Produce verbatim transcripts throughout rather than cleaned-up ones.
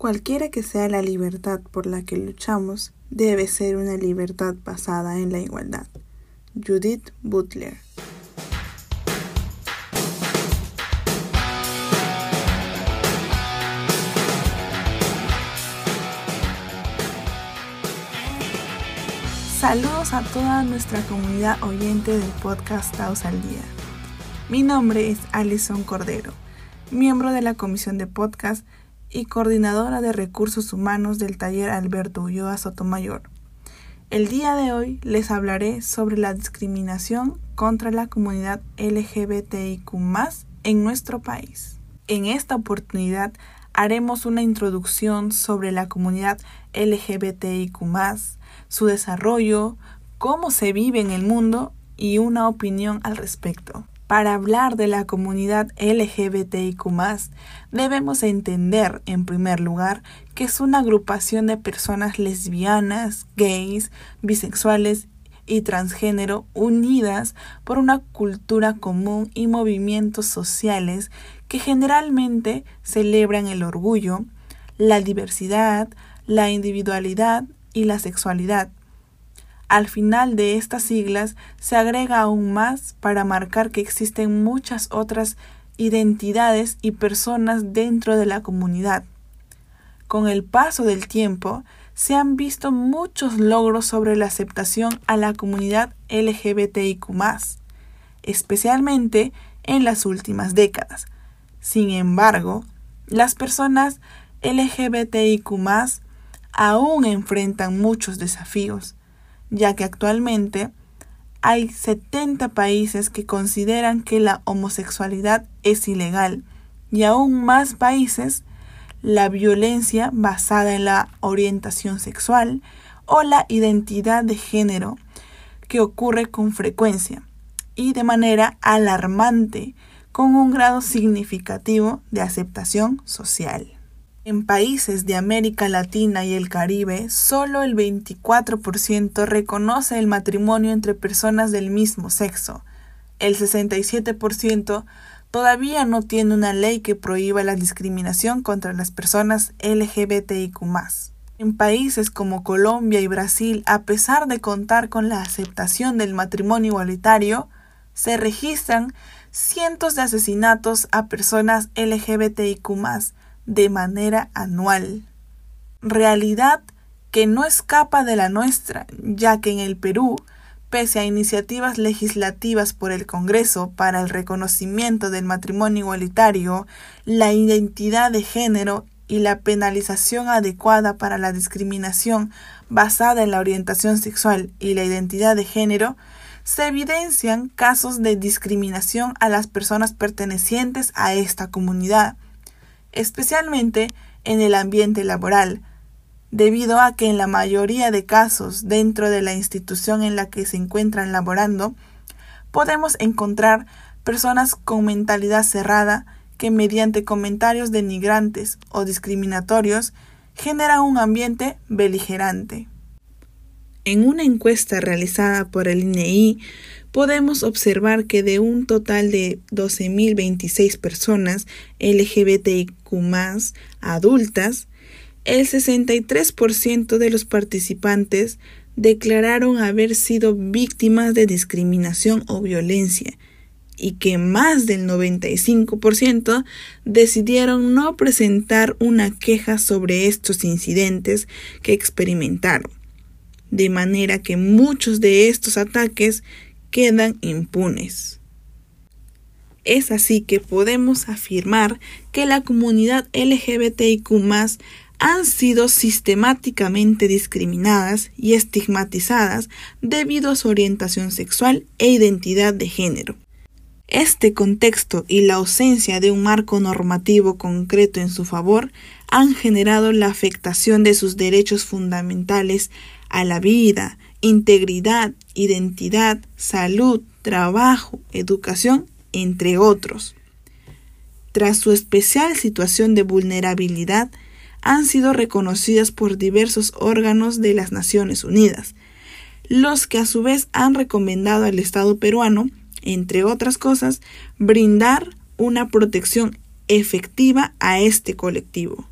Cualquiera que sea la libertad por la que luchamos, debe ser una libertad basada en la igualdad. Judith Butler. Saludos a toda nuestra comunidad oyente del podcast Taos al Día. Mi nombre es Alison Cordero, miembro de la Comisión de Podcast y coordinadora de Recursos Humanos del Taller Alberto Ulloa Sotomayor. El día de hoy les hablaré sobre la discriminación contra la comunidad L G B T I Q más, en nuestro país. En esta oportunidad haremos una introducción sobre la comunidad L G B T I Q más, su desarrollo, cómo se vive en el mundo y una opinión al respecto. Para hablar de la comunidad L G B T I Q más, debemos entender, en primer lugar, que es una agrupación de personas lesbianas, gays, bisexuales y transgénero unidas por una cultura común y movimientos sociales que generalmente celebran el orgullo, la diversidad, la individualidad y la sexualidad. Al final de estas siglas se agrega aún más para marcar que existen muchas otras identidades y personas dentro de la comunidad. Con el paso del tiempo, se han visto muchos logros sobre la aceptación a la comunidad L G B T I Q más, especialmente en las últimas décadas. Sin embargo, las personas L G B T I Q más aún enfrentan muchos desafíos, ya que actualmente hay setenta países que consideran que la homosexualidad es ilegal y aún más países la violencia basada en la orientación sexual o la identidad de género, que ocurre con frecuencia y de manera alarmante, con un grado significativo de aceptación social. En países de América Latina y el Caribe, solo el veinticuatro por ciento reconoce el matrimonio entre personas del mismo sexo. El sesenta y siete por ciento todavía no tiene una ley que prohíba la discriminación contra las personas L G B T I Q más. En países como Colombia y Brasil, a pesar de contar con la aceptación del matrimonio igualitario, se registran cientos de asesinatos a personas L G B T I Q más, de manera anual. Realidad que no escapa de la nuestra, ya que en el Perú, pese a iniciativas legislativas por el Congreso para el reconocimiento del matrimonio igualitario, la identidad de género y la penalización adecuada para la discriminación basada en la orientación sexual y la identidad de género, se evidencian casos de discriminación a las personas pertenecientes a esta comunidad, especialmente en el ambiente laboral, debido a que en la mayoría de casos dentro de la institución en la que se encuentran laborando, podemos encontrar personas con mentalidad cerrada que mediante comentarios denigrantes o discriminatorios generan un ambiente beligerante. En una encuesta realizada por el I N E I, podemos observar que de un total de doce mil veintiséis personas L G B T I Q más adultas, el sesenta y tres por ciento de los participantes declararon haber sido víctimas de discriminación o violencia y que más del noventa y cinco por ciento decidieron no presentar una queja sobre estos incidentes que experimentaron, de manera que muchos de estos ataques quedan impunes. Es así que podemos afirmar que la comunidad L G B T I Q más han sido sistemáticamente discriminadas y estigmatizadas debido a su orientación sexual e identidad de género. Este contexto y la ausencia de un marco normativo concreto en su favor han generado la afectación de sus derechos fundamentales a la vida, integridad, identidad, salud, trabajo, educación, entre otros. Tras su especial situación de vulnerabilidad, han sido reconocidas por diversos órganos de las Naciones Unidas, los que a su vez han recomendado al Estado peruano, entre otras cosas, brindar una protección efectiva a este colectivo.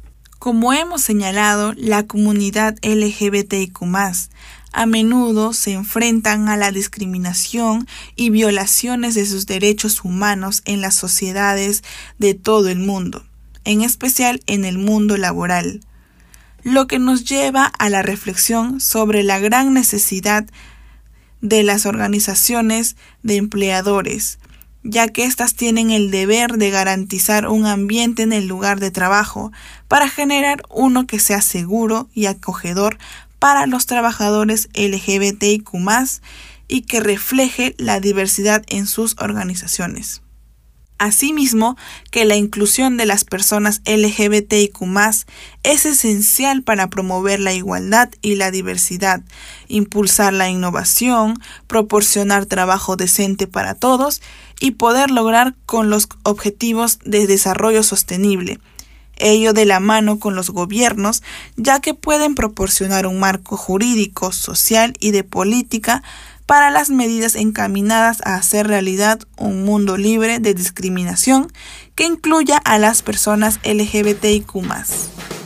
Como hemos señalado, la comunidad L G B T I Q más, a menudo se enfrentan a la discriminación y violaciones de sus derechos humanos en las sociedades de todo el mundo, en especial en el mundo laboral, lo que nos lleva a la reflexión sobre la gran necesidad de las organizaciones de empleadores, ya que éstas tienen el deber de garantizar un ambiente en el lugar de trabajo para generar uno que sea seguro y acogedor para los trabajadores L G B T I Q más, y que refleje la diversidad en sus organizaciones. Asimismo, que la inclusión de las personas L G B T I Q más, es esencial para promover la igualdad y la diversidad, impulsar la innovación, proporcionar trabajo decente para todos y poder lograr con los objetivos de desarrollo sostenible, ello de la mano con los gobiernos, ya que pueden proporcionar un marco jurídico, social y de política para las medidas encaminadas a hacer realidad un mundo libre de discriminación que incluya a las personas L G B T I Q más.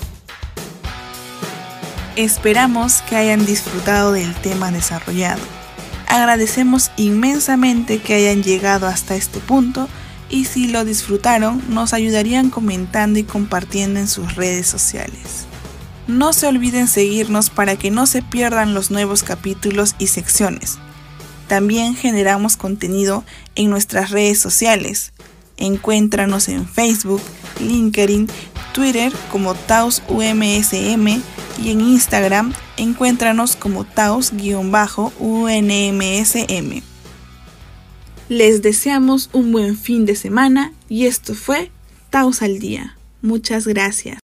Esperamos que hayan disfrutado del tema desarrollado. Agradecemos inmensamente que hayan llegado hasta este punto, y si lo disfrutaron, nos ayudarían comentando y compartiendo en sus redes sociales. No se olviden seguirnos para que no se pierdan los nuevos capítulos y secciones. También generamos contenido en nuestras redes sociales. Encuéntranos en Facebook, LinkedIn, Twitter como Taos U M S M y en Instagram encuéntranos como Taos-U N M S M. Les deseamos un buen fin de semana y esto fue Taos al Día. Muchas gracias.